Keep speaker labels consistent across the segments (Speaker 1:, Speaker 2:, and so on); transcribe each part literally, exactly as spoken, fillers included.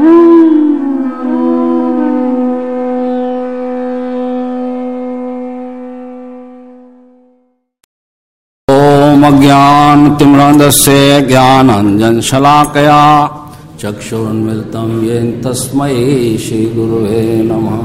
Speaker 1: अज्ञानतिम्रान्धस्य ज्ञानाञ्जनशलाकया चक्षुरुन्मिलितं येन तस्मै श्रीगुरुवे नमः।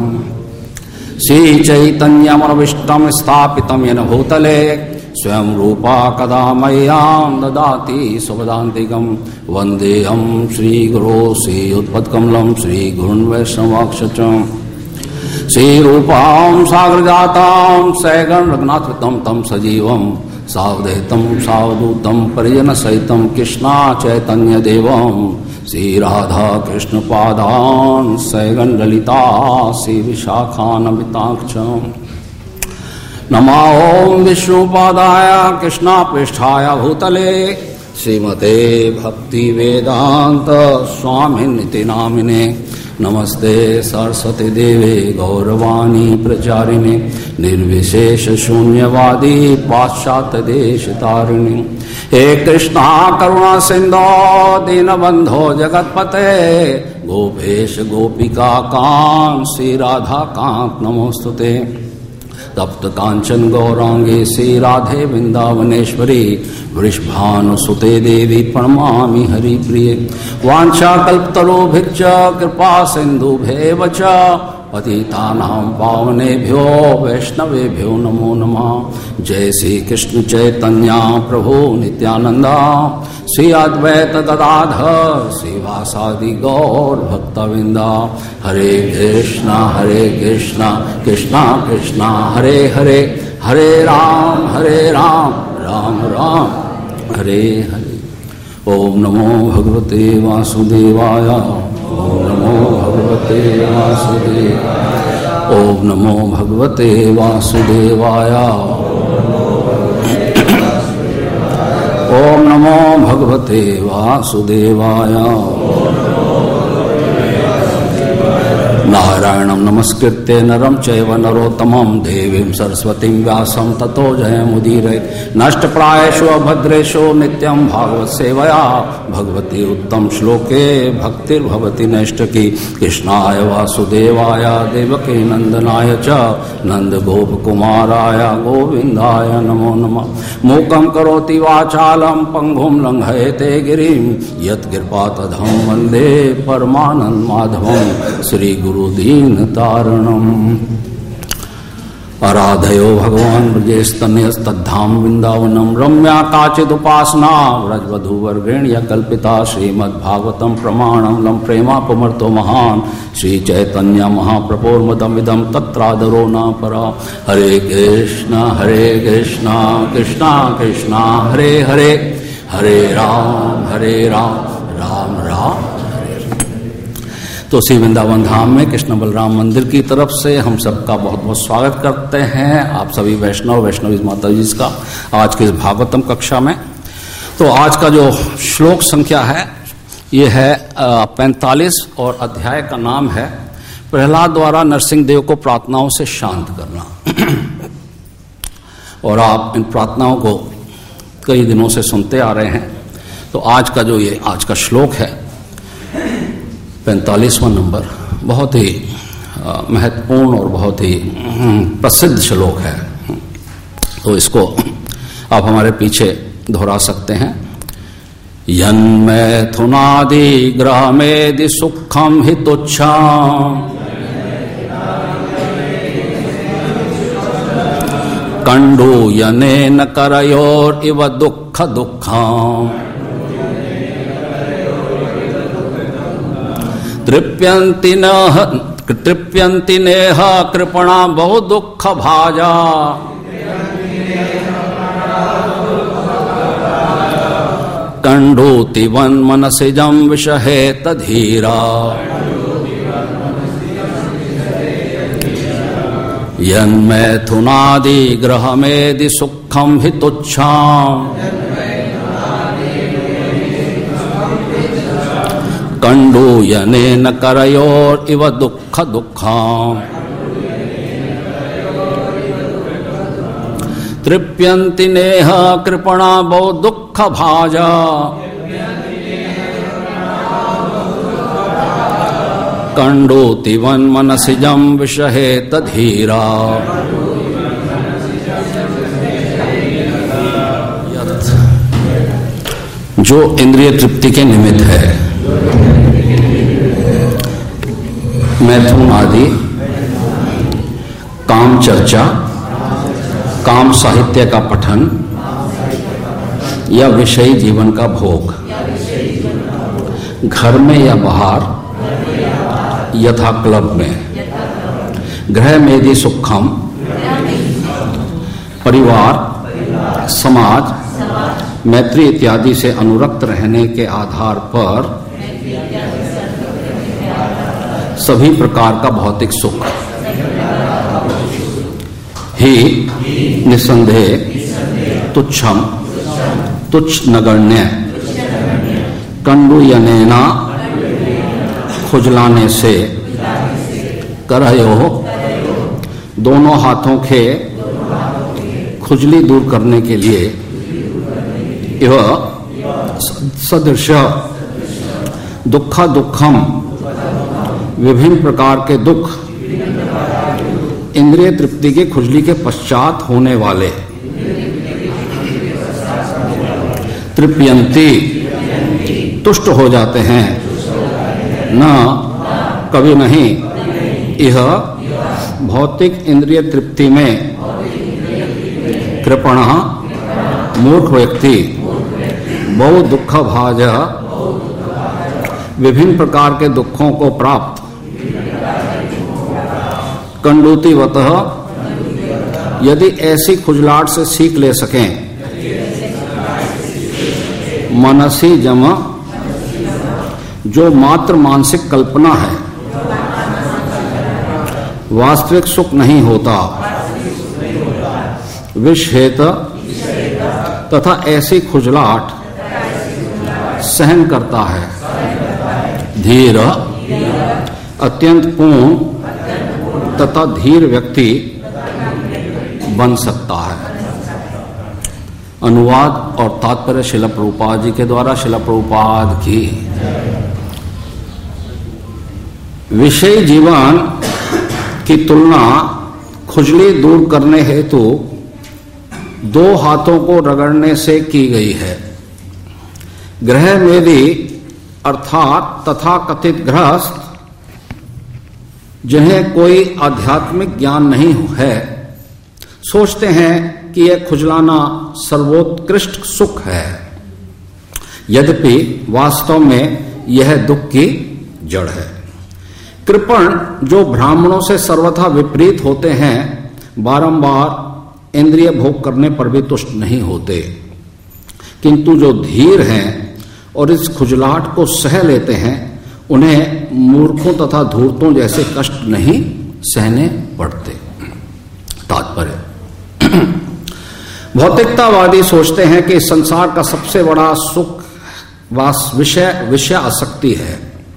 Speaker 1: श्रीचैतन्यमनविष्टं स्थापितं येन भूतले स्वयं रूपा कदा मह्यं ददाति स्वपदान्तिकं। वन्देऽहं श्रीगुरो श्रीयुतपत्कमलं श्रीगुरुन् वैष्णवाक्षचं। श्रीरूपां सागरजातां सैगण रघुनाथं तं सजीवं सावधैतं सावधूतं परिजनसहितं कृष्णा चैतन्य देवं श्रीराधा कृष्णपादान् सैगण ललिता श्रीविशाखान्विताक्षं। नमो ॐ विष्णुपादाय कृष्णापृष्ठाय भूतले श्रीमते भक्तिवेदान्त स्वामिनिति नामिने। नमस्ते सरस्वती देवे गौरवाणी प्रचारिणे निर्विशेष शून्यवादी पाश्चात्य देश तारिणी। हे कृष्णा करुणा सिंधो दीनबंधो जगतपते गोपेश गोपिका कांत श्री राधा कांत नमोस्तुते। तप्त कांचन गौरांगे श्री राधे वृंदावनेश्वरी वृषभानुसुते देवी प्रणमामि हरिप्रिये। वाञ्छाकल्पतरुभ्यश्च कृपा सिन्धुभ्येव च पतितानां पावनेभ्यो वैष्णवेभ्यो नमो नमः। जय श्री कृष्ण चैतन्य प्रभु नित्यानंदा श्री अद्वैत गदाधर श्रीवासादि गौर भक्तवृंदा। हरे कृष्णा हरे कृष्णा कृष्णा कृष्णा हरे हरे हरे राम हरे राम राम राम हरे हरे। ओम नमो भगवते वासुदेवाय ओम नमो भगवते वासुदेवाय ओम नमो भगवते वासुदेवाय ओम नमो भगवते वासुदेवाय। नारायणं नमस्कृत्य नरं चैव नरोत्तमं देवीं सरस्वतीं व्यासं ततो जयमुदीरयेत्। नष्टप्रायेषु अभद्रेषु नित्यं भागवत सेवया भगवती उत्तम श्लोके भक्तिर्भवति नैष्ठकी। कृष्णाय वासुदेवाय देवकी नंदनाय च नन्दगोपकुमाराय गोविन्दाय नमो नमः। मूकं करोति वाचालं पंगुं लंघयते गिरिं यत्कृपातमहं वन्दे परमानन्दमाधवं श्रीगुरुं दीन तारणम। आराधयो भगवान ब्रजेस्तनयस्तद्धाम वृंदावनम रम्या काचिदुपासना व्रजवधूवर्गेण्य कल्पिता श्रीमद्भागवतं प्रमाणं लम प्रेमापमर्तो महान श्री चैतन्य महाप्रभोर्मदमिदं तत्रादरो न परा। हरे कृष्णा हरे कृष्णा कृष्णा कृष्णा हरे हरे हरे राम हरे राम राम राम। तो श्री वृंदावन धाम में कृष्ण बलराम मंदिर की तरफ से हम सबका बहुत बहुत स्वागत करते हैं आप सभी वैष्णव वैष्णवी माता जी का आज के इस भागवतम कक्षा में। तो आज का जो श्लोक संख्या है ये है पैंतालीस और अध्याय का नाम है प्रहलाद द्वारा नरसिंह देव को प्रार्थनाओं से शांत करना। और आप इन प्रार्थनाओं को कई दिनों से सुनते आ रहे हैं। तो आज का जो ये आज का श्लोक है पैंतालीसवां नंबर बहुत ही महत्वपूर्ण और बहुत ही प्रसिद्ध श्लोक है। तो इसको आप हमारे पीछे दोहरा सकते हैं। यन्मैथुनादि ग्रहमेदि सुखम हि तुच्छाम कंडो यनेन करयोर इव दुःख दुःखम तृप्यन्ति नः तृप्यन्ति नेह कृपणा बहु दुःख भाजा कंडोति वन मनसिजं विषहे तधीरा यन्मैथुनादि ग्रहमेदि सुखं हि तुच्छाम कंडो यनेन करयोर इव दुःख दुःखम तृप्यन्ति नेह कृपणा बहु दुःख भाजा कंडोतिवन मनसिजम विषहे तधीरा जो इंद्रिय तृप्ति के निमित्त है। मैथुन आदि काम चर्चा, काम साहित्य का पठन या विषयी जीवन का भोग, घर में या बाहर यथा क्लब में, गृह मेदि सुखम, परिवार, समाज, मैत्री इत्यादि से अनुरक्त रहने के आधार पर सभी प्रकार का भौतिक सुख ही निसंदेह तुच्छम, तुच्छ नगण्य, कंडुयनेना खुजलाने से, करयो दोनों हाथों के खुजली दूर करने के लिए, यह सदृश दुखा दुखम विभिन्न प्रकार के दुख इंद्रिय तृप्ति की खुजली के पश्चात होने वाले, तृप्यंती तुष्ट हो जाते हैं, न कभी नहीं, यह भौतिक इंद्रिय तृप्ति में कृपण मूर्ख व्यक्ति बहु दुख भाज विभिन्न प्रकार के दुखों को प्राप्त कंडूतिवतः यदि ऐसी खुजलाहट से सीख ले सकें, मनसी जम जो मात्र मानसिक कल्पना है, वास्तविक सुख नहीं होता, विषहेत तथा ऐसी खुजलाहट सहन करता है, धीर अत्यंत पूर्ण तथा धीर व्यक्ति बन सकता है। अनुवाद और तात्पर्य शिला प्रभुपाद जी के द्वारा। शिला प्रभुपाद की विषय जीवन की तुलना खुजली दूर करने हेतु दो हाथों को रगड़ने से की गई है। गृह मेदी अर्थात तथा कथित गृहस्थ जिन्हें कोई आध्यात्मिक ज्ञान नहीं है, सोचते हैं कि यह खुजलाना सर्वोत्कृष्ट सुख है, यद्यपि वास्तव में यह दुख की जड़ है। कृपण जो ब्राह्मणों से सर्वथा विपरीत होते हैं, बारंबार इंद्रिय भोग करने पर भी तुष्ट नहीं होते, किंतु जो धीर हैं और इस खुजलाहट को सह लेते हैं, उन्हें मूर्खों तथा धूर्तों जैसे कष्ट नहीं सहने पड़ते। तात्पर्य, भौतिकतावादी सोचते हैं कि संसार का सबसे बड़ा सुख वास विषय विषय आसक्ति है,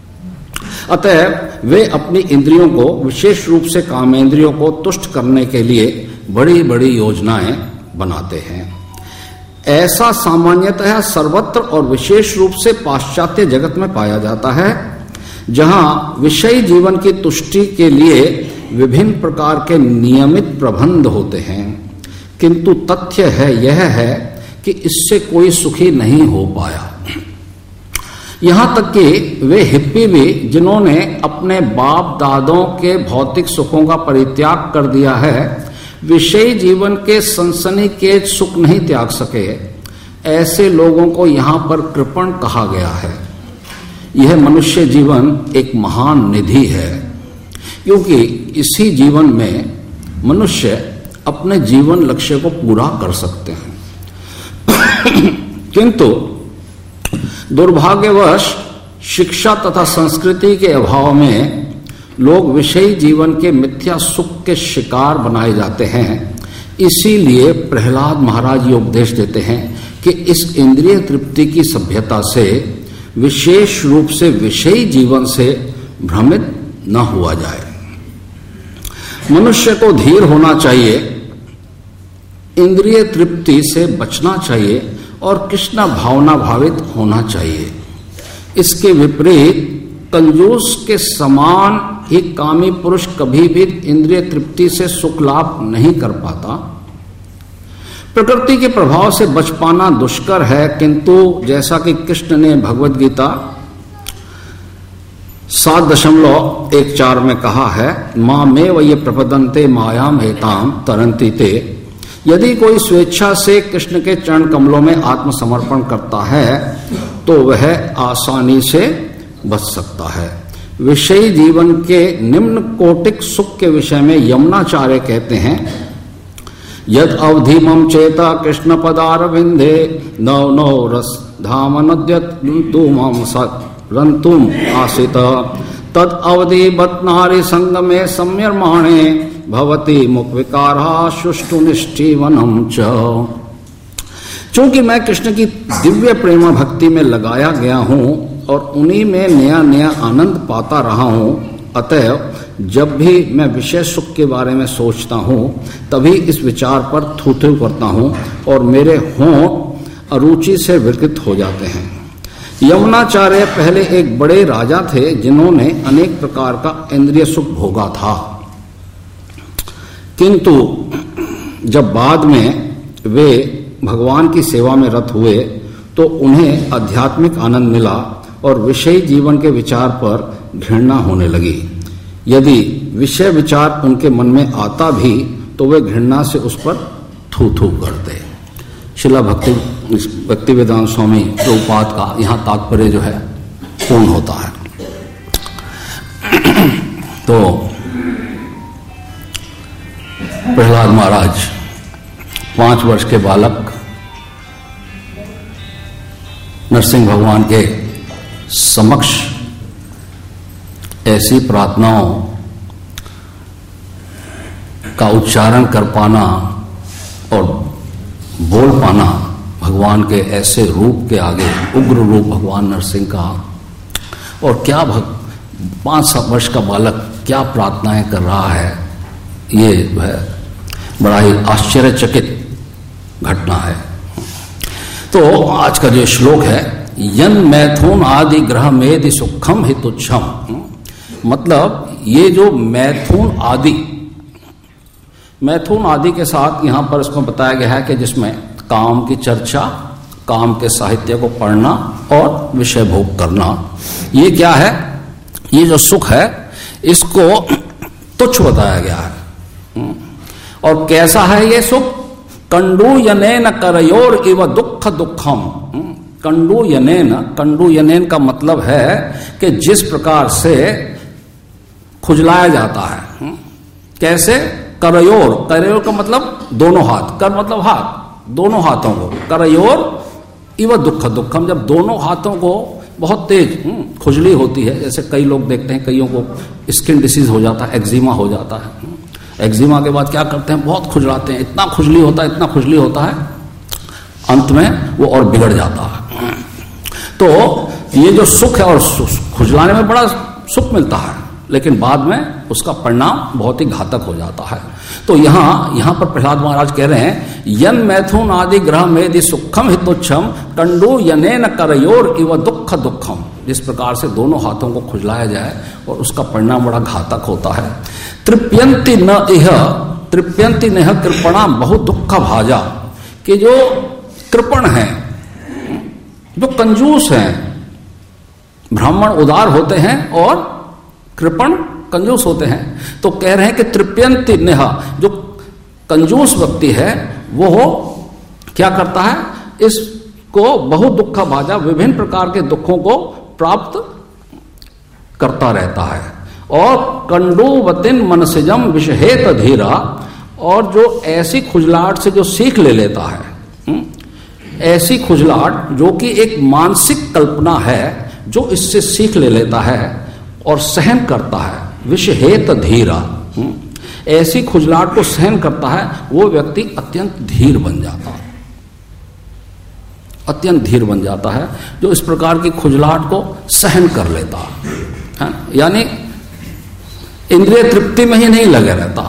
Speaker 1: अतः वे अपनी इंद्रियों को विशेष रूप से कामेंद्रियों को तुष्ट करने के लिए बड़ी बड़ी योजनाएं बनाते हैं। ऐसा सामान्यतः सर्वत्र और विशेष रूप से पाश्चात्य जगत में पाया जाता है, जहां विषयी जीवन की तुष्टि के लिए विभिन्न प्रकार के नियमित प्रबंध होते हैं, किंतु तथ्य है यह है कि इससे कोई सुखी नहीं हो पाया। यहां तक कि वे हिप्पी भी, जिन्होंने अपने बाप दादों के भौतिक सुखों का परित्याग कर दिया है, विषयी जीवन के सनसनीखेज सुख नहीं त्याग सके। ऐसे लोगों को यहां पर कृपण कहा गया है। यह मनुष्य जीवन एक महान निधि है, क्योंकि इसी जीवन में मनुष्य अपने जीवन लक्ष्य को पूरा कर सकते हैं। किंतु दुर्भाग्यवश शिक्षा तथा संस्कृति के अभाव में लोग विषयी जीवन के मिथ्या सुख के शिकार बनाए जाते हैं। इसीलिए प्रहलाद महाराज ये उपदेश देते हैं कि इस इंद्रिय तृप्ति की सभ्यता से, विशेष रूप से विषयी जीवन से भ्रमित न हुआ जाए। मनुष्य को धीर होना चाहिए, इंद्रिय तृप्ति से बचना चाहिए और कृष्ण भावना भावित होना चाहिए। इसके विपरीत कंजूस के समान ही कामी पुरुष कभी भी इंद्रिय तृप्ति से सुख लाभ नहीं कर पाता। प्रकृति के प्रभाव से बच पाना दुष्कर है, किंतु जैसा कि कृष्ण ने भगवद गीता सात दशमलव एक चार में कहा है, माँ में व ये प्रपदंते मायाम हेताम तरंती ते, यदि कोई स्वेच्छा से कृष्ण के चरण कमलों में आत्मसमर्पण करता है तो वह आसानी से बच सकता है। विषयी जीवन के निम्न कोटिक सुख के विषय में यमुनाचार्य कहते हैं, यद अवधि मम चेता कृष्ण पदारविंदे नौ नौ रस धाम नद्यतु मम रंतुम आसित तद अवधि बत नारी संग में सम्यर्माणे भवती मुख विकारा सुष्टु निष्ठीवनम च। चूंकि मैं कृष्ण की दिव्य प्रेम भक्ति में लगाया गया हूँ और उन्हीं में नया नया आनंद पाता रहा हूँ, अतएव जब भी मैं विषय सुख के बारे में सोचता हूँ तभी इस विचार पर थू थू करता हूँ और मेरे होंठ अरुचि से विकृत हो जाते हैं। यमुनाचार्य पहले एक बड़े राजा थे जिन्होंने अनेक प्रकार का इंद्रिय सुख भोगा था, किंतु जब बाद में वे भगवान की सेवा में रत हुए तो उन्हें आध्यात्मिक आनंद मिला और विषयी जीवन के विचार पर घृणा होने लगी। यदि विषय विचार उनके मन में आता भी तो वे घृणा से उस पर थू थू करते। शिला भक्ति भक्ति वेदांत स्वामी प्रभुपाद का यहाँ तात्पर्य जो है पूर्ण होता है। तो प्रहलाद महाराज पांच वर्ष के बालक नरसिंह भगवान के समक्ष ऐसी प्रार्थनाओं का उच्चारण कर पाना और बोल पाना, भगवान के ऐसे रूप के आगे, उग्र रूप भगवान नरसिंह का, और क्या भग पांच सात वर्ष का बालक क्या प्रार्थनाएं कर रहा है, ये है बड़ा ही आश्चर्यचकित घटना है। तो आज का जो श्लोक है, यन मैथुन आदि ग्रह मेदि सुखम हि तुच्छम, मतलब ये जो मैथुन आदि, मैथुन आदि के साथ यहां पर इसको बताया गया है कि जिसमें काम की चर्चा, काम के साहित्य को पढ़ना और विषय भोग करना, ये क्या है, ये जो सुख है इसको तुच्छ बताया गया है। और कैसा है ये सुख, कंडू यनेन करयोर इव दुख दुखम। कंडू यनेन, कंडू यनेन का मतलब है कि जिस प्रकार से खुजलाया जाता है, कैसे, करयोर, करयोर का मतलब दोनों हाथ, कर मतलब हाथ, दोनों हाथों को, करयोर इव दुख दुखम, जब दोनों हाथों को बहुत तेज खुजली होती है, जैसे कई लोग देखते हैं कईयों को स्किन डिसीज हो जाता है, एक्जिमा हो जाता है, एक्जिमा के बाद क्या करते हैं, बहुत खुजलाते हैं, इतना खुजली होता है, इतना खुजली होता है, अंत में वो और बिगड़ जाता है। तो ये जो सुख है, और खुजलाने में बड़ा सुख मिलता है, लेकिन बाद में उसका परिणाम बहुत ही घातक हो जाता है। तो यहाँ यहाँ पर प्रहलाद महाराज कह रहे हैं, यन मैथुन आदि ग्रह मेदि सुखम हितोच्छम कंडू यनेन करयोर इव दुख दुखम, जिस प्रकार से दोनों हाथों को खुजलाया जाए और उसका परिणाम बड़ा घातक होता है। तृप्यंति न इह तृप्यंति नह कृपणा बहु दुख भाजा, कि जो कृपण है, जो कंजूस हैं, ब्राह्मण उदार होते हैं और कृपण कंजूस होते हैं, तो कह रहे हैं कि तृप्यंति नेहा, जो कंजूस व्यक्ति है वो क्या करता है, इसको बहु दुख भाजा, विभिन्न प्रकार के दुखों को प्राप्त करता रहता है। और कंडूवतिन मनसिजम विषहेत धीरा, और जो ऐसी खुजलाहट से जो सीख ले लेता है, ऐसी खुजलाहट जो कि एक मानसिक कल्पना है, जो इससे सीख ले लेता है और सहन करता है, विषहेत धीरा, ऐसी खुजलाहट को सहन करता है, वो व्यक्ति अत्यंत धीर बन जाता है, अत्यंत धीर बन जाता है, जो इस प्रकार की खुजलाहट को सहन कर लेता है, यानी इंद्रिय तृप्ति में ही नहीं लगे रहता।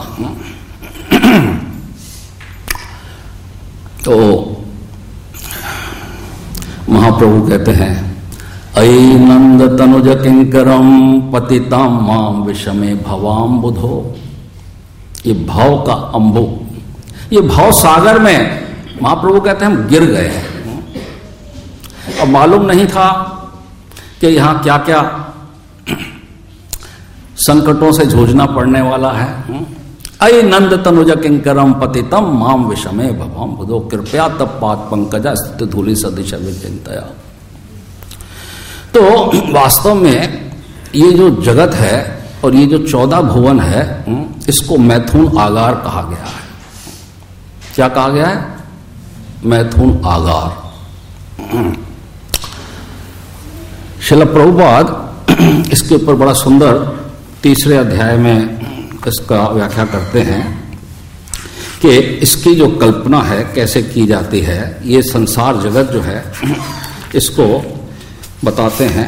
Speaker 1: तो महाप्रभु कहते हैं अयि नंद तनुज किंकरम पतिताम माम विषमे भवाम बुधो। ये भाव का अंबु, ये भाव सागर में महाप्रभु कहते हैं हम गिर गए हैं। अब मालूम नहीं था कि यहां क्या क्या संकटों से जूझना पड़ने वाला है। अयि नंद तनुज किंकरम पतितम माम विषमे भवाम बुधो कृपया तब पाद पंकजा स्थित धूलि सदृश विचिंतया। तो वास्तव में ये जो जगत है और ये जो चौदह भुवन है, इसको मैथुन आगार कहा गया है। क्या कहा गया है? मैथुन आगार। श्रील प्रभुपाद इसके ऊपर बड़ा सुंदर तीसरे अध्याय में इसका व्याख्या करते हैं कि इसकी जो कल्पना है कैसे की जाती है। ये संसार जगत जो है इसको बताते हैं।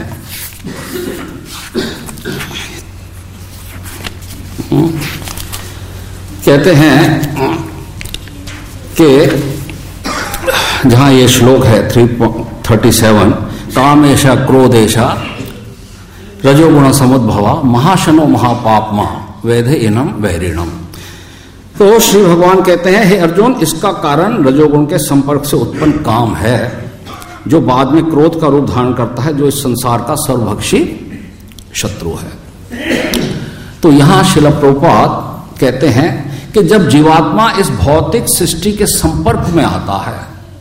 Speaker 1: कहते हैं कि जहां ये श्लोक है थ्री थर्टी सेवन, कामेशा क्रोधेशा रजोगुण समुद्भवा महाशनो महापापमा वैधे इनम वैरिणम। तो श्री भगवान कहते हैं, हे अर्जुन, इसका कारण रजोगुण के संपर्क से उत्पन्न काम है, जो बाद में क्रोध का रूप धारण करता है, जो इस संसार का सर्वभक्षी शत्रु है। तो यहां श्रील प्रभुपाद कहते हैं कि जब जीवात्मा इस भौतिक सृष्टि के संपर्क में आता है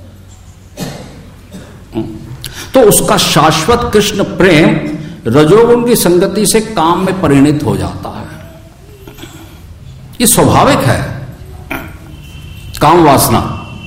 Speaker 1: तो उसका शाश्वत कृष्ण प्रेम रजोगुण की संगति से काम में परिणित हो जाता है। ये स्वाभाविक है। काम वासना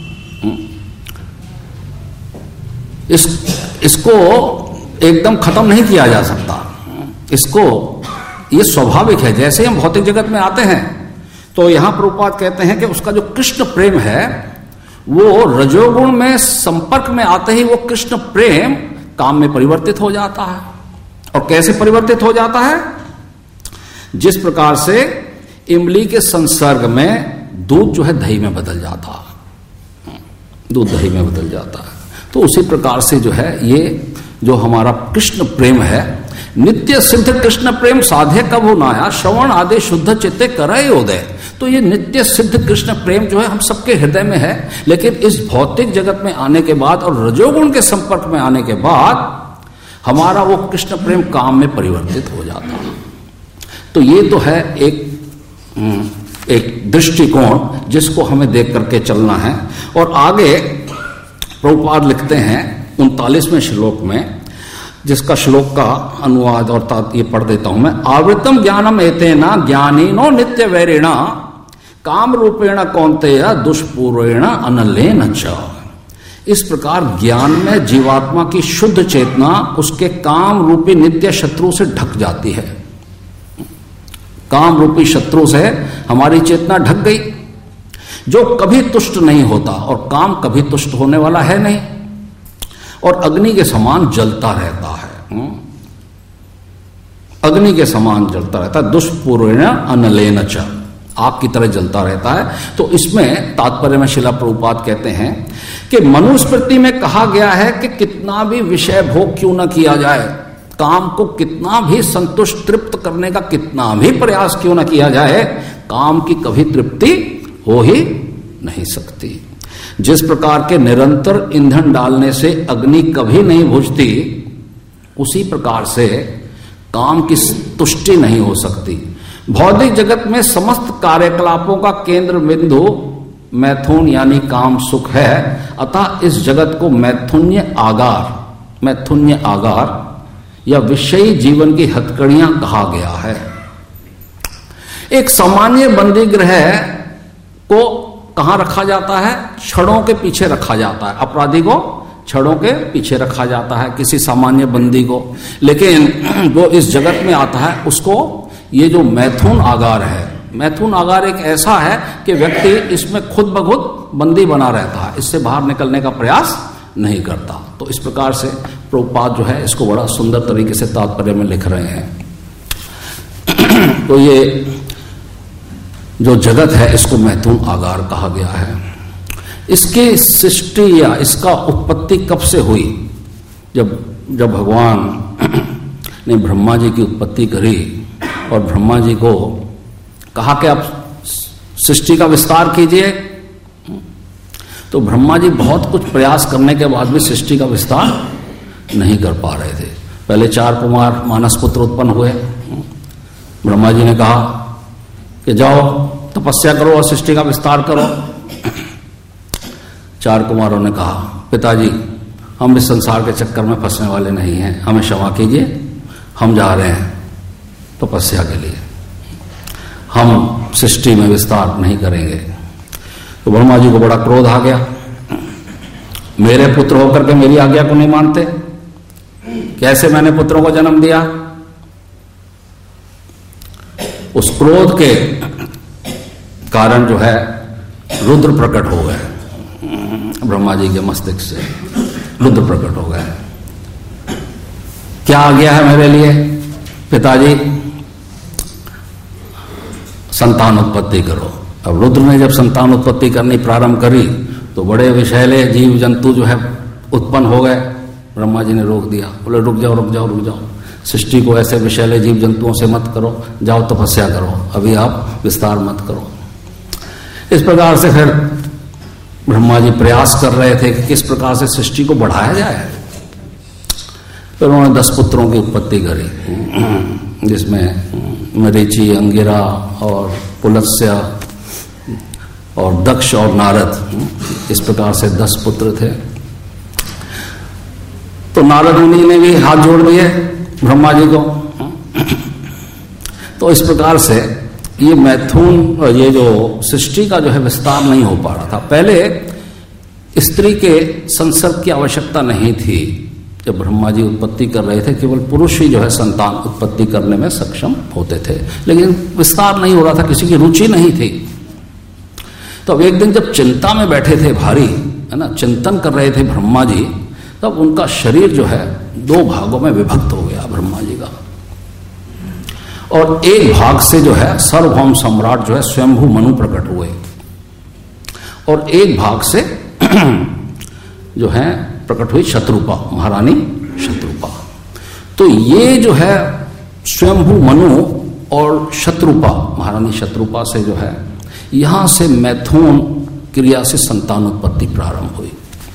Speaker 1: इस इसको एकदम खत्म नहीं किया जा सकता। इसको ये स्वाभाविक है। जैसे हम भौतिक जगत में आते हैं तो यहां प्रभुपाद कहते हैं कि उसका जो कृष्ण प्रेम है वो रजोगुण में संपर्क में आते ही वो कृष्ण प्रेम काम में परिवर्तित हो जाता है। और कैसे परिवर्तित हो जाता है? जिस प्रकार से इमली के संसर्ग में दूध जो है दही में बदल जाता है, दूध दही में बदल जाता है। तो उसी प्रकार से जो है ये जो हमारा कृष्ण प्रेम है, नित्य सिद्ध कृष्ण प्रेम साधे कब हो नाया श्रवण आदि शुद्ध चित्ते करे उदय। तो ये नित्य सिद्ध कृष्ण प्रेम जो है हम सबके हृदय में है, लेकिन इस भौतिक जगत में आने के बाद और रजोगुण के संपर्क में आने के बाद हमारा वो कृष्ण प्रेम काम में परिवर्तित हो जाता है। तो ये तो है एक एक दृष्टिकोण जिसको हमें देख करके चलना है। और आगे प्रभुपाद लिखते हैं उनतालीसवें श्लोक में, जिसका श्लोक का अनुवाद और ये पढ़ देता हूं मैं। आवृतम ज्ञानम एतेना ज्ञानीनो नित्य वैरिणा काम रूपेण कौन्तेय दुष्पूर्वेण अनलेन च। इस प्रकार ज्ञान में जीवात्मा की शुद्ध चेतना उसके काम रूपी नित्य शत्रु से ढक जाती है। काम रूपी शत्रु से हमारी चेतना ढक गई, जो कभी तुष्ट नहीं होता और काम कभी तुष्ट होने वाला है नहीं, और अग्नि के समान जलता रहता है। अग्नि के समान जलता रहता है, दुष्पूर्वेण अनलेन च, आग की तरह जलता रहता है। तो इसमें तात्पर्य में शिला प्रभुपाद कहते हैं कि मनुस्मृति में कहा गया है कि कितना भी विषय भोग क्यों न किया जाए, काम को कितना भी संतुष्ट तृप्त करने का कितना भी प्रयास क्यों न किया जाए, काम की कभी तृप्ति हो ही नहीं सकती। जिस प्रकार के निरंतर ईंधन डालने से अग्नि कभी नहीं बुझती, उसी प्रकार से काम की तुष्टि नहीं हो सकती। भौतिक जगत में समस्त कार्यकलापों का केंद्र बिंदु मैथुन यानी काम सुख है। अतः इस जगत को मैथुन्य आगार मैथुन्य आगार या विषयी जीवन की हथकड़ियां कहा गया है। एक सामान्य बंदी गृह को कहां रखा जाता है? छड़ों के पीछे रखा जाता है। अपराधी को छड़ों के पीछे रखा जाता है, किसी सामान्य बंदी को। लेकिन वो इस जगत में आता है उसको ये जो मैथुन आगार है, मैथुन आगार एक ऐसा है कि व्यक्ति इसमें खुद ब खुद बंदी बना रहता है, इससे बाहर निकलने का प्रयास नहीं करता। तो इस प्रकार से प्रभुपाद जो है इसको बड़ा सुंदर तरीके से तात्पर्य में लिख रहे हैं। तो ये जो जगत है इसको मैथुन आगार कहा गया है। इसकी सृष्टि या इसका उत्पत्ति कब से हुई? जब जब भगवान ने ब्रह्मा जी की उत्पत्ति करी और ब्रह्मा जी को कहा कि आप सृष्टि का विस्तार कीजिए, तो ब्रह्मा जी बहुत कुछ प्रयास करने के बाद भी सृष्टि का विस्तार नहीं कर पा रहे थे। पहले चार कुमार मानस पुत्र उत्पन्न हुए। ब्रह्मा जी ने कहा कि जाओ तपस्या करो और सृष्टि का विस्तार करो। चार कुमारों ने कहा, पिताजी हम इस संसार के चक्कर में फंसने वाले नहीं हैं, हमें क्षमा कीजिए, हम जा रहे हैं तपस्या के लिए, हम सृष्टि में विस्तार नहीं करेंगे। तो ब्रह्मा जी को बड़ा क्रोध आ गया, मेरे पुत्र होकर के मेरी आज्ञा को नहीं मानते, कैसे मैंने पुत्रों को जन्म दिया। उस क्रोध के कारण जो है रुद्र प्रकट हो गए, ब्रह्मा जी के मस्तिष्क से रुद्र प्रकट हो गए। क्या आज्ञा है मेरे लिए पिताजी? संतान उत्पत्ति करो। अब रुद्र ने जब संतान उत्पत्ति करनी प्रारंभ करी तो बड़े विषैले जीव जंतु जो है उत्पन्न हो गए। ब्रह्मा जी ने रोक दिया, बोले रुक जाओ रुक जाओ रुक जाओ, सृष्टि को ऐसे विषैले जीव जंतुओं से मत करो, जाओ तपस्या करो, अभी आप विस्तार मत करो। इस प्रकार से फिर ब्रह्मा जी प्रयास कर रहे थे कि किस प्रकार से सृष्टि को बढ़ाया जाए। फिर उन्होंने दस पुत्रों की उत्पत्ति करी, जिसमें मरीचि, अंगिरा और पुलस्त्य और दक्ष और नारद, इस प्रकार से दस पुत्र थे। तो नारद मुनि ने भी हाथ जोड़ दिए ब्रह्मा जी को। तो इस प्रकार से ये मैथुन, ये जो सृष्टि का जो है विस्तार नहीं हो पा रहा था। पहले स्त्री के संसर्ग की आवश्यकता नहीं थी, जब ब्रह्मा जी उत्पत्ति कर रहे थे केवल पुरुष ही जो है संतान उत्पत्ति करने में सक्षम होते थे, लेकिन विस्तार नहीं हो रहा था, किसी की रुचि नहीं थी। तो अब एक दिन जब चिंता में बैठे थे, भारी है ना, चिंतन कर रहे थे ब्रह्मा जी, तब उनका शरीर जो है दो भागों में विभक्त हो गया ब्रह्मा जी का। और एक भाग से जो है सार्वभौम सम्राट जो है स्वयंभू मनु प्रकट हुए, और एक भाग से जो है प्रकट हुई शत्रुपा, महारानी शत्रुपा। तो ये जो है स्वयंभू मनु और शत्रुपा, महारानी शत्रुपा से जो है यहां से मैथुन क्रिया से संतान उत्पत्ति प्रारंभ हुई।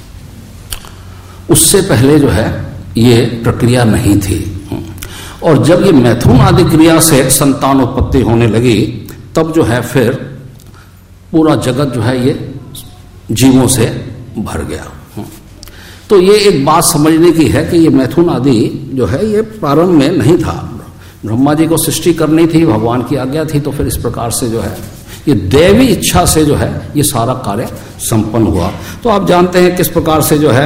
Speaker 1: उससे पहले जो है ये प्रक्रिया नहीं थी। और जब ये मैथुन आदि क्रिया से संतान उत्पत्ति होने लगी, तब जो है फिर पूरा जगत जो है ये जीवों से भर गया। तो ये एक बात समझने की है कि ये मैथुन आदि जो है ये प्रारंभ में नहीं था। ब्रह्मा जी को सृष्टि करनी थी, भगवान की आज्ञा थी, तो फिर इस प्रकार से जो है ये दैवी इच्छा से जो है ये सारा कार्य संपन्न हुआ। तो आप जानते हैं किस प्रकार से जो है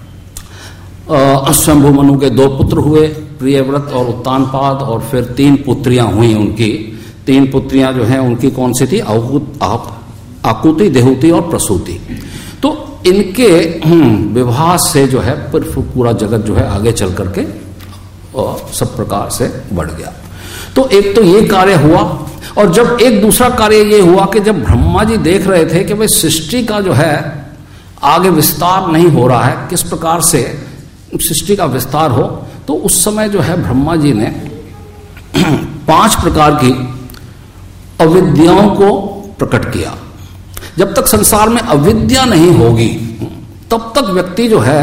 Speaker 1: स्वयंभू मनु के दो पुत्र हुए, प्रियव्रत और उत्तानपाद, और फिर तीन पुत्रियां हुई उनकी। तीन पुत्रियां जो हैं उनकी कौन सी थी? आकुति, देहूति और प्रसूति। तो इनके विवाह से जो है पूरा जगत जो है आगे चल करके और सब प्रकार से बढ़ गया। तो एक तो ये कार्य हुआ, और जब एक दूसरा कार्य ये हुआ कि जब ब्रह्मा जी देख रहे थे कि भाई सृष्टि का जो है आगे विस्तार नहीं हो रहा है, किस प्रकार से सृष्टि का विस्तार हो, तो उस समय जो है ब्रह्मा जी ने पांच प्रकार की अविद्याओं को प्रकट किया। जब तक संसार में अविद्या नहीं होगी तब तक व्यक्ति जो है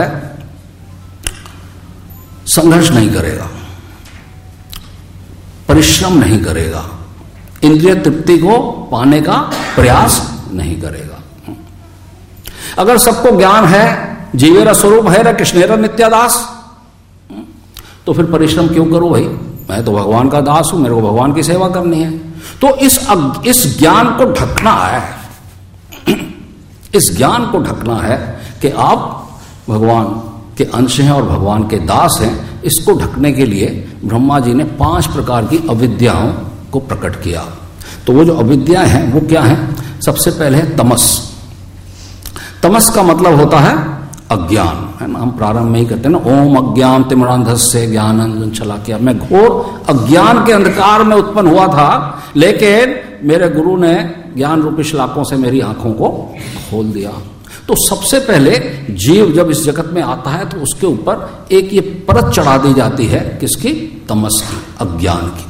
Speaker 1: संघर्ष नहीं करेगा, परिश्रम नहीं करेगा, इंद्रिय तृप्ति को पाने का प्रयास नहीं करेगा। अगर सबको ज्ञान है, जीवेरा स्वरूप है, कृष्णेरा नित्यादास, तो फिर परिश्रम क्यों करो भाई? मैं तो भगवान का दास हूं, मेरे को भगवान की सेवा करनी है। तो इस इस ज्ञान को ढकना है, इस ज्ञान को ढकना है कि आप भगवान के अंश हैं और भगवान के दास हैं। इसको ढकने के लिए ब्रह्मा जी ने पांच प्रकार की अविद्याओं को प्रकट किया। तो वो जो अविद्याएं हैं वो क्या हैं? सबसे पहले है तमस। तमस का मतलब होता है अज्ञान, है ना। हम प्रारंभ में ही कहते हैं ना, ओम अज्ञान तिमिरांधस्य ज्ञानांजन शलाकया। मैं घोर अज्ञान के अंधकार में उत्पन्न हुआ था, लेकिन मेरे गुरु ने ज्ञान रूपी शलाकों से मेरी आंखों को खोल दिया। तो सबसे पहले जीव जब इस जगत में आता है तो उसके ऊपर एक ये परत चढ़ा दी जाती है, किसकी? तमस की, अज्ञान की।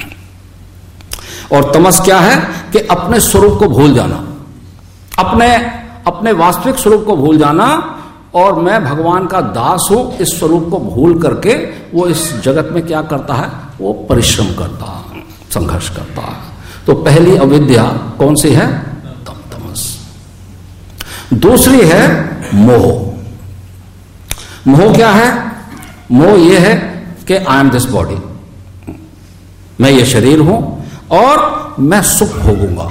Speaker 1: और तमस क्या है कि अपने स्वरूप को भूल जाना, अपने अपने वास्तविक स्वरूप को भूल जाना, और मैं भगवान का दास हूं, इस स्वरूप को भूल करके वो इस जगत में क्या करता है? वो परिश्रम करता है, संघर्ष करता है। तो पहली अविद्या कौन सी है? तम तमस। दूसरी है मोह। मोह क्या है? मोह ये है कि आई एम दिस बॉडी, मैं ये शरीर हूं और मैं सुख भोगूंगा,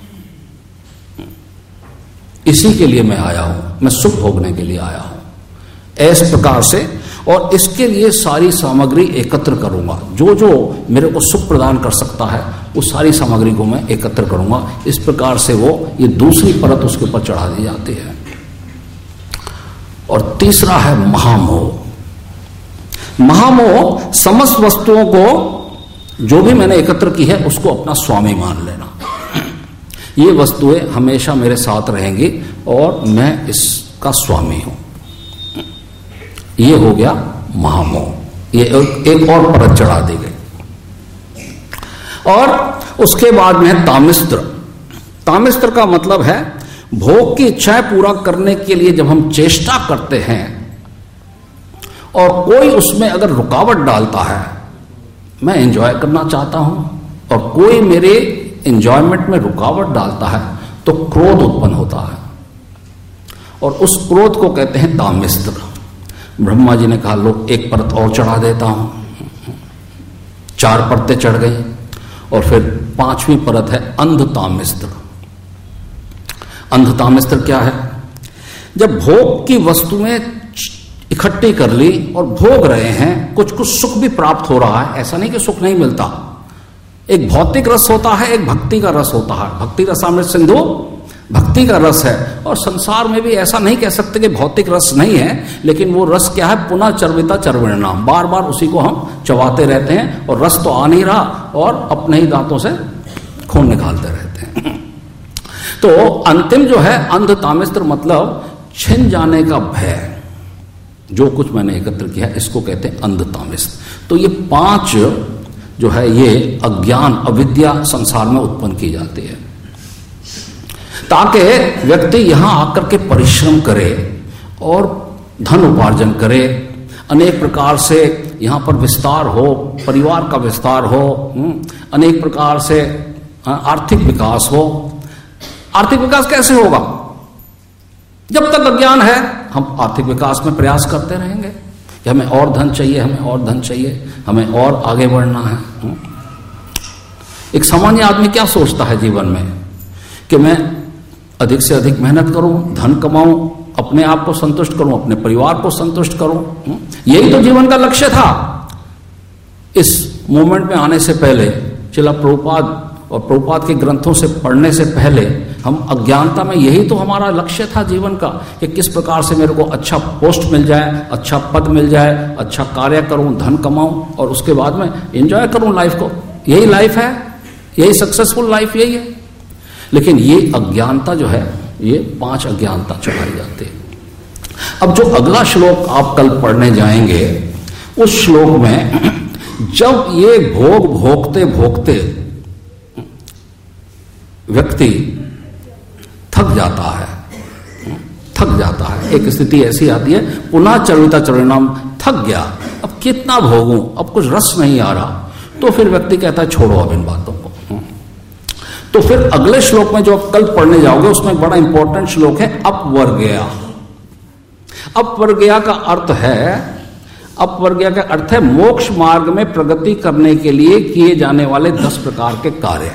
Speaker 1: इसी के लिए मैं आया हूं, मैं सुख भोगने के लिए आया हूं, इस प्रकार से। और इसके लिए सारी सामग्री एकत्र करूंगा, जो जो मेरे को सुख प्रदान कर सकता है उस सारी सामग्री को मैं एकत्र करूंगा। इस प्रकार से वो ये दूसरी परत उसके ऊपर चढ़ा दी जाती है। और तीसरा है महामोह। महामोह समस्त वस्तुओं को जो भी मैंने एकत्र की है उसको अपना स्वामी मान लेना, ये वस्तुएं हमेशा मेरे साथ रहेंगी और मैं इसका स्वामी हूं, ये हो गया महामोह। ये एक और परत चढ़ा दी गई। और उसके बाद में तामिस्त्र। तामिस्त्र का मतलब है भोग की इच्छाएं पूरा करने के लिए जब हम चेष्टा करते हैं और कोई उसमें अगर रुकावट डालता है, मैं एंजॉय करना चाहता हूं और कोई मेरे एंजॉयमेंट में रुकावट डालता है, तो क्रोध उत्पन्न होता है और उस क्रोध को कहते हैं तामिस्त्र। ब्रह्मा जी ने कहा लो एक परत और चढ़ा देता हूं, चार परतें चढ़ गई और फिर पांचवी परत है अंधतामिस्त्र। अंधतामिस्त्र क्या है? जब भोग की वस्तुएं इकट्ठी कर ली और भोग रहे हैं, कुछ कुछ सुख भी प्राप्त हो रहा है, ऐसा नहीं कि सुख नहीं मिलता। एक भौतिक रस होता है, एक भक्ति का रस होता है। भक्ति रसामृत सिंधु भक्ति का रस है। और संसार में भी ऐसा नहीं कह सकते कि भौतिक रस नहीं है, लेकिन वो रस क्या है? पुनः चर्विता चर्विणाम, बार बार उसी को हम चबाते रहते हैं और रस तो आ नहीं रहा और अपने ही दांतों से खून निकालते रहते हैं। तो अंतिम जो है अंधतामिस्त्र, मतलब छिन जाने का भय, जो कुछ मैंने एकत्र किया इसको कहते हैं अंधतामिस्त्र। तो ये पांच जो है ये अज्ञान अविद्या संसार में उत्पन्न की जाती है, ताकि व्यक्ति यहां आकर के परिश्रम करे और धन उपार्जन करे, अनेक प्रकार से यहां पर विस्तार हो, परिवार का विस्तार हो, अनेक प्रकार से आर्थिक विकास हो। आर्थिक विकास कैसे होगा? जब तक अज्ञान है हम आर्थिक विकास में प्रयास करते रहेंगे कि हमें और धन चाहिए, हमें और धन चाहिए, हमें और आगे बढ़ना है। एक सामान्य आदमी क्या सोचता है जीवन में कि मैं अधिक से अधिक मेहनत करूं, धन कमाऊं, अपने आप को संतुष्ट करूं, अपने परिवार को संतुष्ट करूं। यही तो जीवन का लक्ष्य था। इस मूवमेंट में आने से पहले, श्रील प्रभुपाद और प्रभुपाद के ग्रंथों से पढ़ने से पहले, हम अज्ञानता में यही तो हमारा लक्ष्य था जीवन का कि किस प्रकार से मेरे को अच्छा पोस्ट मिल जाए, अच्छा पद मिल जाए, अच्छा कार्य करूं, धन कमाऊं और उसके बाद में एंजॉय करूं लाइफ को। यही लाइफ है, यही सक्सेसफुल लाइफ यही है। लेकिन ये अज्ञानता जो है, ये पांच अज्ञानता चढ़ाई जाती है। अब जो अगला श्लोक आप कल पढ़ने जाएंगे, उस श्लोक में जब ये भोग भोगते भोगते व्यक्ति थक जाता है, थक जाता है, एक स्थिति ऐसी आती है, पुनः चर्विता चर्विणाम, थक गया, अब कितना भोगूं, अब कुछ रस नहीं आ रहा, तो फिर व्यक्ति कहता है छोड़ो अब इन बातों को। तो फिर अगले श्लोक में जो आप कल पढ़ने जाओगे उसमें एक बड़ा इंपॉर्टेंट श्लोक है अपवर्गया। अपवर्गया का अर्थ है, अपवर्गया का अर्थ है मोक्ष मार्ग में प्रगति करने के लिए किए जाने वाले दस प्रकार के कार्य।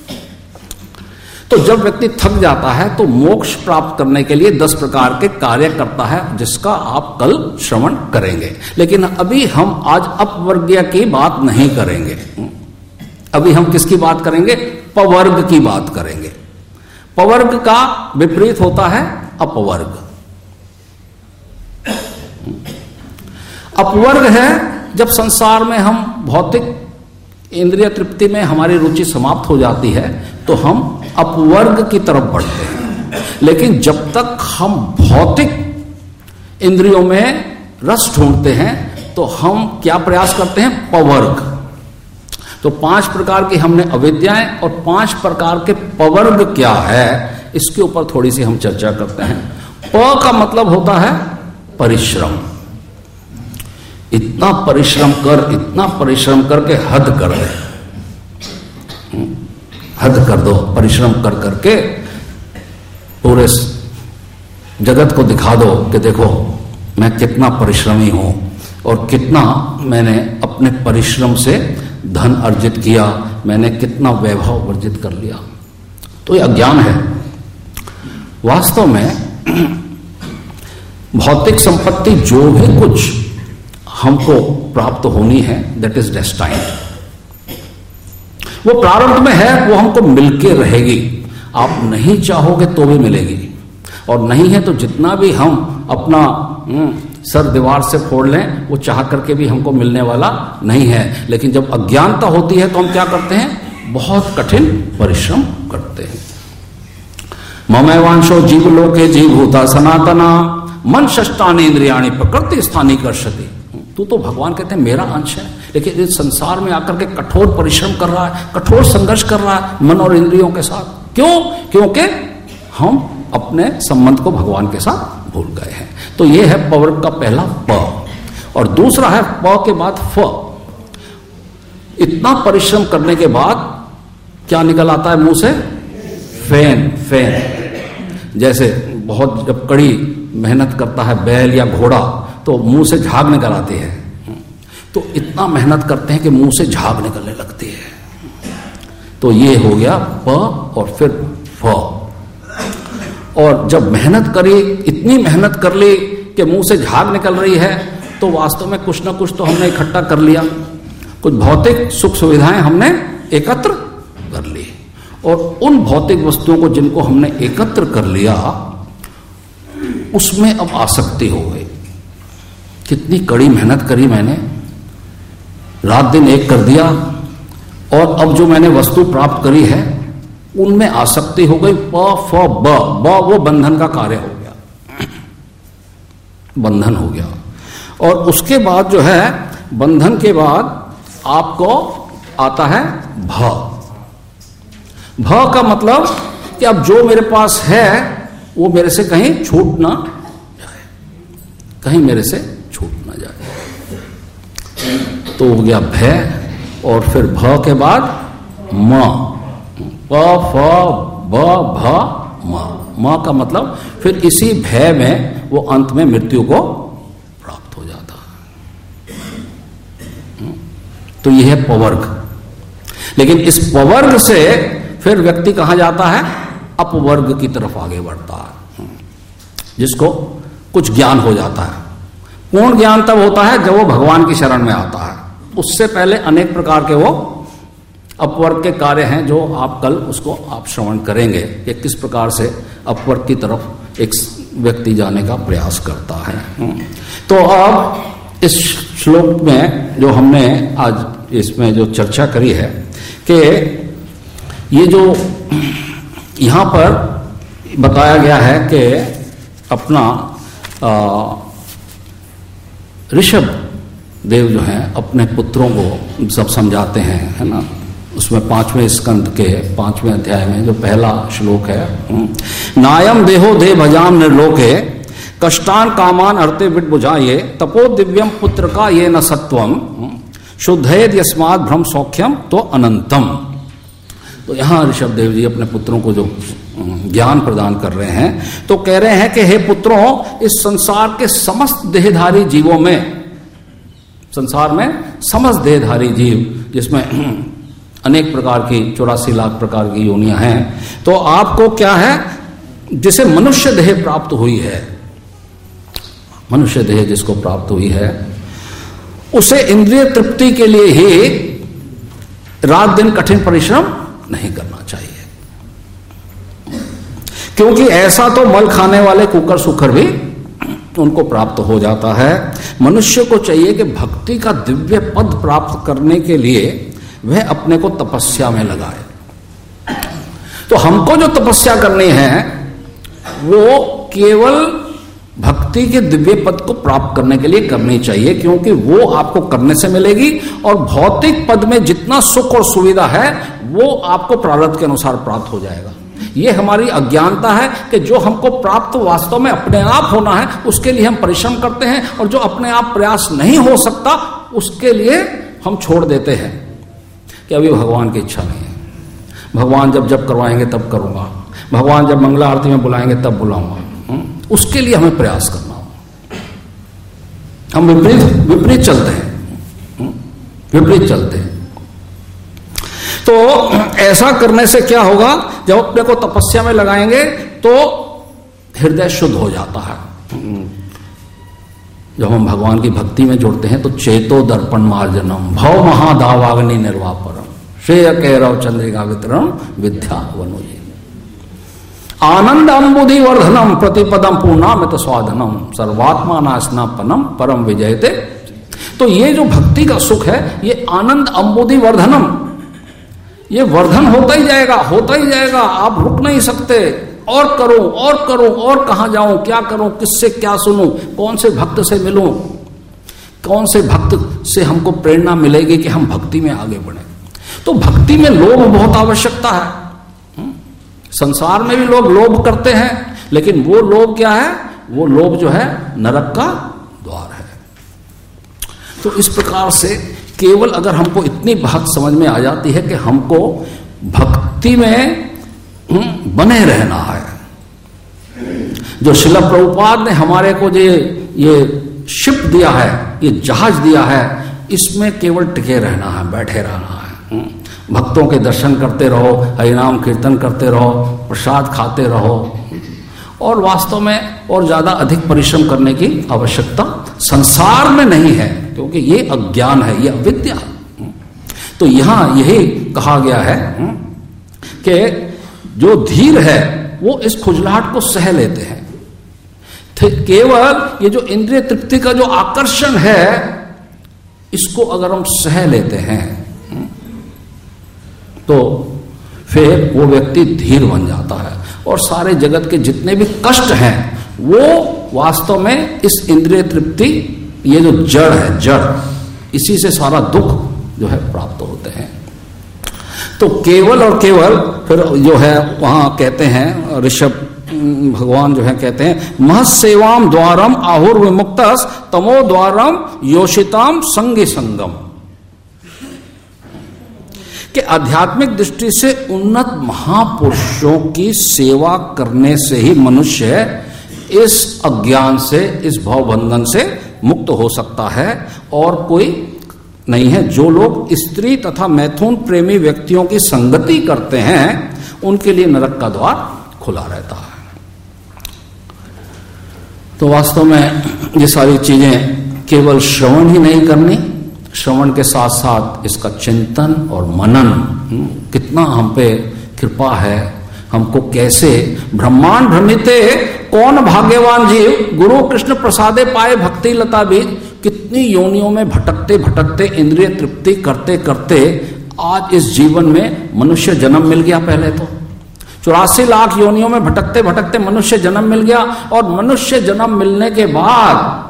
Speaker 1: तो जब व्यक्ति थक जाता है तो मोक्ष प्राप्त करने के लिए दस प्रकार के कार्य करता है, जिसका आप कल श्रवण करेंगे। लेकिन अभी हम आज अपवर्गीय की बात नहीं करेंगे, अभी हम किसकी बात करेंगे? पवर्ग की बात करेंगे। पवर्ग का विपरीत होता है अपवर्ग। अपवर्ग है जब संसार में हम भौतिक इंद्रिय तृप्ति में हमारी रुचि समाप्त हो जाती है तो हम अपवर्ग की तरफ बढ़ते हैं। लेकिन जब तक हम भौतिक इंद्रियों में रस ढूंढते हैं तो हम क्या प्रयास करते हैं? पवर्ग। तो पांच प्रकार की हमने अविद्याएं और पांच प्रकार के पवर्ग क्या है इसके ऊपर थोड़ी सी हम चर्चा करते हैं। प का मतलब होता है परिश्रम। इतना परिश्रम कर, इतना परिश्रम करके हद कर दे, हद कर दो, परिश्रम कर करके पूरे जगत को दिखा दो कि देखो मैं कितना परिश्रमी हूं और कितना मैंने अपने परिश्रम से धन अर्जित किया, मैंने कितना वैभव अर्जित कर लिया। तो यह अज्ञान है। वास्तव में भौतिक संपत्ति जो भी कुछ हमको प्राप्त होनी है दैट इज डेस्टाइन्ड। वो प्रारंभ में है, वो हमको मिलके रहेगी। आप नहीं चाहोगे तो भी मिलेगी, और नहीं है तो जितना भी हम अपना सर दीवार से फोड़ लें वो चाह करके भी हमको मिलने वाला नहीं है। लेकिन जब अज्ञानता होती है तो हम क्या करते हैं? बहुत कठिन परिश्रम करते हैं। ममैवांशो जीव लोके जीवभूता सनातना मन षष्टानि इंद्रियाणि प्रकृति स्थानी कर्षति। तू तो भगवान कहते हैं मेरा अंश है, लेकिन इस संसार में आकर के कठोर परिश्रम कर रहा है, कठोर संघर्ष कर रहा है मन और इंद्रियों के साथ। क्यों? क्योंकि हम अपने संबंध को भगवान के साथ भूल गए हैं। तो यह है पवर्ग का पहला प। और दूसरा है प के बाद फ। इतना परिश्रम करने के बाद क्या निकल आता है मुंह से? फैन। फैन जैसे बहुत जब कड़ी मेहनत करता है बैल या घोड़ा तो मुंह से झाग निकल आती है। तो इतना मेहनत करते हैं कि मुंह से झाग निकलने लगती है। तो ये हो गया प और फिर फ। और जब मेहनत करी, इतनी मेहनत कर ली कि मुंह से झाग निकल रही है, तो वास्तव में कुछ ना कुछ तो हमने इकट्ठा कर लिया, कुछ भौतिक सुख सुविधाएं हमने एकत्र कर ली। और उन भौतिक वस्तुओं को जिनको हमने एकत्र कर लिया उसमें अब आसक्ति हो गई। कितनी कड़ी मेहनत करी मैंने, रात दिन एक कर दिया, और अब जो मैंने वस्तु प्राप्त करी है उनमें आसक्ति हो गई। प फ ब ब वो बंधन का कार्य हो गया, बंधन हो गया। और उसके बाद जो है बंधन के बाद आपको आता है भ। भ का मतलब कि अब जो मेरे पास है वो मेरे से कहीं छूट ना जाए, कहीं मेरे से छूट ना जाए। तो हो गया भय। और फिर भ के बाद म। प फ ब भ म। म का मतलब फिर इसी भय में वो अंत में मृत्यु को प्राप्त हो जाता है। तो यह है पवर्ग। लेकिन इस पवर्ग से फिर व्यक्ति कहां जाता है? अपवर्ग की तरफ आगे बढ़ता है, जिसको कुछ ज्ञान हो जाता है। पूर्ण ज्ञान तब होता है जब वो भगवान की शरण में आता है। उससे पहले अनेक प्रकार के वो अपवर्ग के कार्य हैं जो आप कल उसको आप श्रवण करेंगे कि किस प्रकार से अपवर्ग की तरफ एक व्यक्ति जाने का प्रयास करता है। तो अब इस श्लोक में जो हमने आज इसमें जो चर्चा करी है कि ये जो यहाँ पर बताया गया है कि अपना ऋषभ देव जो हैं अपने पुत्रों को सब समझाते हैं, है ना। उसमें पांचवें स्कंद के पांचवें अध्याय में जो पहला श्लोक है, नायम देहो दे भजाम निर्लोके कष्टान कामान अर्ते विट बुझाये तपो दिव्यम पुत्र का ये न सत्वम शुद्धेद यस्मात् भ्रम सौख्यम तो अनंतम। तो यहाँ ऋषभ देव जी अपने पुत्रों को जो ज्ञान प्रदान कर रहे हैं तो कह रहे हैं कि हे पुत्रों, इस संसार के समस्त देहधारी जीवों में, संसार में समस्त देहधारी जीव जिसमें अनेक प्रकार की चौरासी लाख प्रकार की योनियां हैं, तो आपको क्या है, जिसे मनुष्य देह प्राप्त हुई है, मनुष्य देह जिसको प्राप्त हुई है उसे इंद्रिय तृप्ति के लिए ही रात दिन कठिन परिश्रम नहीं करना चाहिए, क्योंकि ऐसा तो मल खाने वाले कुकर सुकर भी उनको प्राप्त हो जाता है। मनुष्य को चाहिए कि भक्ति का दिव्य पद प्राप्त करने के लिए वह अपने को तपस्या में लगाए। तो हमको जो तपस्या करनी है वो केवल भक्ति के दिव्य पद को प्राप्त करने के लिए करनी चाहिए, क्योंकि वो आपको करने से मिलेगी। और भौतिक पद में जितना सुख और सुविधा है वो आपको प्रारब्ध के अनुसार प्राप्त हो जाएगा। ये हमारी अज्ञानता है कि जो हमको प्राप्त वास्तव में अपने आप होना है उसके लिए हम परिश्रम करते हैं, और जो अपने आप प्रयास नहीं हो सकता उसके लिए हम छोड़ देते हैं कि अभी भगवान की इच्छा नहीं है, भगवान जब जब करवाएंगे तब करूंगा, भगवान जब मंगला आरती में बुलाएंगे तब बुलाऊंगा। उसके लिए हमें प्रयास करना हो। हम विपरीत विपरीत चलते हैं, विपरीत चलते हैं। तो ऐसा करने से क्या होगा, जब अपने को तपस्या में लगाएंगे तो हृदय शुद्ध हो जाता है। जब हम भगवान की भक्ति में जुड़ते हैं तो चेतो दर्पण मार्जनम भव महादावाग्नि निर्वापरम श्रेय कैरव चंद्रिका वितरण विद्या वनोजी आनंद अम्बुधि वर्धनम प्रतिपदम पूर्णामित स्वाधनम सर्वात्मा नास्नापनम परम विजयते। तो ये जो भक्ति का सुख है ये आनंद अम्बुधि वर्धनम, ये वर्धन होता ही जाएगा, होता ही जाएगा, आप रुक नहीं सकते। और करूं और करूं और कहां जाऊं, क्या करूं, किससे क्या सुनूं, कौन से भक्त से मिलूं, कौन से भक्त से हमको प्रेरणा मिलेगी कि हम भक्ति में आगे बढ़े। तो भक्ति में लोभ बहुत आवश्यकता है। संसार में भी लोग लोभ करते हैं, लेकिन वो लोभ क्या है, वो लोभ जो है नरक का द्वार है। तो इस प्रकार से केवल अगर हमको इतनी बात समझ में आ जाती है कि हमको भक्ति में बने रहना है, जो श्रील प्रभुपाद ने हमारे को जो ये शिप दिया है, ये जहाज दिया है, इसमें केवल टिके रहना है, बैठे रहना है। भक्तों के दर्शन करते रहो, हरिनाम कीर्तन करते रहो, प्रसाद खाते रहो, और वास्तव में और ज्यादा अधिक परिश्रम करने की आवश्यकता संसार में नहीं है, क्योंकि ये अज्ञान है, ये अविद्या है। तो यहां यही कहा गया है कि जो धीर है वो इस खुजलाहट को सह लेते हैं। केवल ये जो इंद्रिय तृप्ति का जो आकर्षण है इसको अगर हम सह लेते हैं तो फिर वो व्यक्ति धीर बन जाता है, और सारे जगत के जितने भी कष्ट हैं वो वास्तव में इस इंद्रिय तृप्ति, ये जो जड़ है, जड़, इसी से सारा दुख जो है प्राप्त होते हैं। तो केवल और केवल फिर जो है वहां कहते हैं ऋषभ भगवान जो है कहते हैं महसेवाम द्वारम आहुर विमुक्त तमो द्वारम योषिताम संगी संगम, कि आध्यात्मिक दृष्टि से उन्नत महापुरुषों की सेवा करने से ही मनुष्य इस अज्ञान से, इस भवबंधन से मुक्त हो सकता है, और कोई नहीं है। जो लोग स्त्री तथा मैथुन प्रेमी व्यक्तियों की संगति करते हैं उनके लिए नरक का द्वार खुला रहता है। तो वास्तव में ये सारी चीजें केवल श्रवण ही नहीं करनी, श्रवण के साथ साथ इसका चिंतन और मनन, कितना हम पे कृपा है, हमको कैसे ब्रह्मांड भ्रमिते कौन भाग्यवान जीव गुरु कृष्ण प्रसादे पाए भक्ति लता बीज। कितनी योनियों में भटकते भटकते इंद्रिय तृप्ति करते करते आज इस जीवन में मनुष्य जन्म मिल गया। पहले तो चौरासी लाख योनियों में भटकते भटकते मनुष्य जन्म मिल गया, और मनुष्य जन्म मिलने के बाद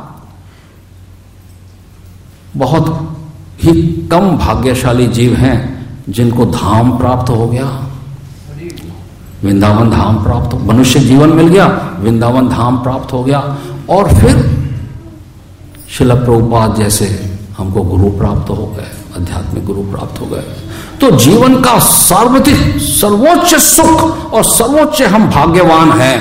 Speaker 1: बहुत ही कम भाग्यशाली जीव हैं जिनको धाम प्राप्त हो गया, वृंदावन धाम प्राप्त हो, मनुष्य जीवन मिल गया, वृंदावन धाम प्राप्त हो गया, और फिर श्रील प्रभुपाद जैसे हमको गुरु प्राप्त हो गए, आध्यात्मिक गुरु प्राप्त हो गए। तो जीवन का सर्वाधिक सर्वोच्च सुख और सर्वोच्च हम भाग्यवान हैं,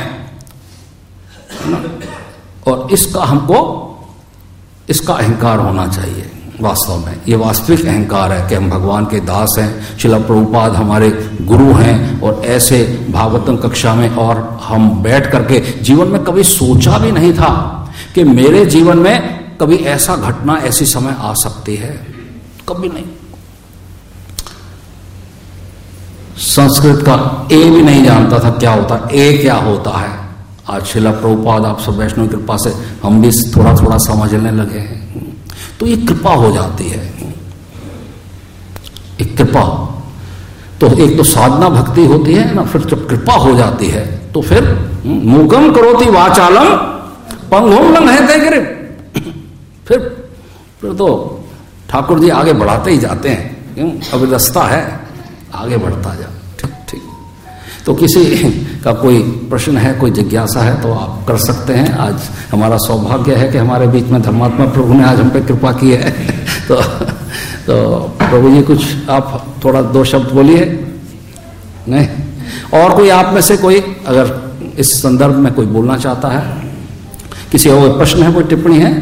Speaker 1: और इसका हमको इसका अहंकार होना चाहिए। वास्तव में ये वास्तविक अहंकार है कि हम भगवान के दास हैं, श्रील प्रभुपाद हमारे गुरु हैं, और ऐसे भागवतम कक्षा में और हम बैठ करके जीवन में कभी सोचा भी नहीं था कि मेरे जीवन में कभी ऐसा घटना, ऐसी समय आ सकती है, कभी नहीं। संस्कृत का ए भी नहीं जानता था क्या होता, ए क्या होता है। आज श्रील प्रभुपाद आप सब वैष्णव कृपा से हम भी थोड़ा थोड़ा समझने लगे हैं। तो ये कृपा हो जाती है, एक कृपा। तो एक तो साधना भक्ति होती है ना, फिर जब कृपा हो जाती है तो फिर मूकम करोति वाचालम पंगुम लंघयते गिरिम। फिर फिर तो ठाकुर जी आगे बढ़ाते ही जाते हैं, क्यों? अविरस्ता है, आगे बढ़ता जा। ठीक ठीक। तो किसी का कोई प्रश्न है, कोई जिज्ञासा है तो आप कर सकते हैं। आज हमारा सौभाग्य है कि हमारे बीच में धर्मात्मा प्रभु ने आज हम पे कृपा की है। तो तो प्रभु जी कुछ आप थोड़ा दो शब्द बोलिए। नहीं, और कोई आप में से कोई अगर इस संदर्भ में कोई बोलना चाहता है, किसी और प्रश्न है, कोई टिप्पणी है?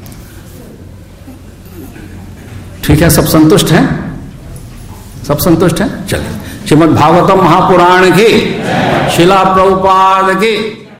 Speaker 1: ठीक है, सब संतुष्ट हैं? सब संतुष्ट हैं? चलिए, श्रीमद् भागवतम महापुराण की, शिला प्रभुपाद की।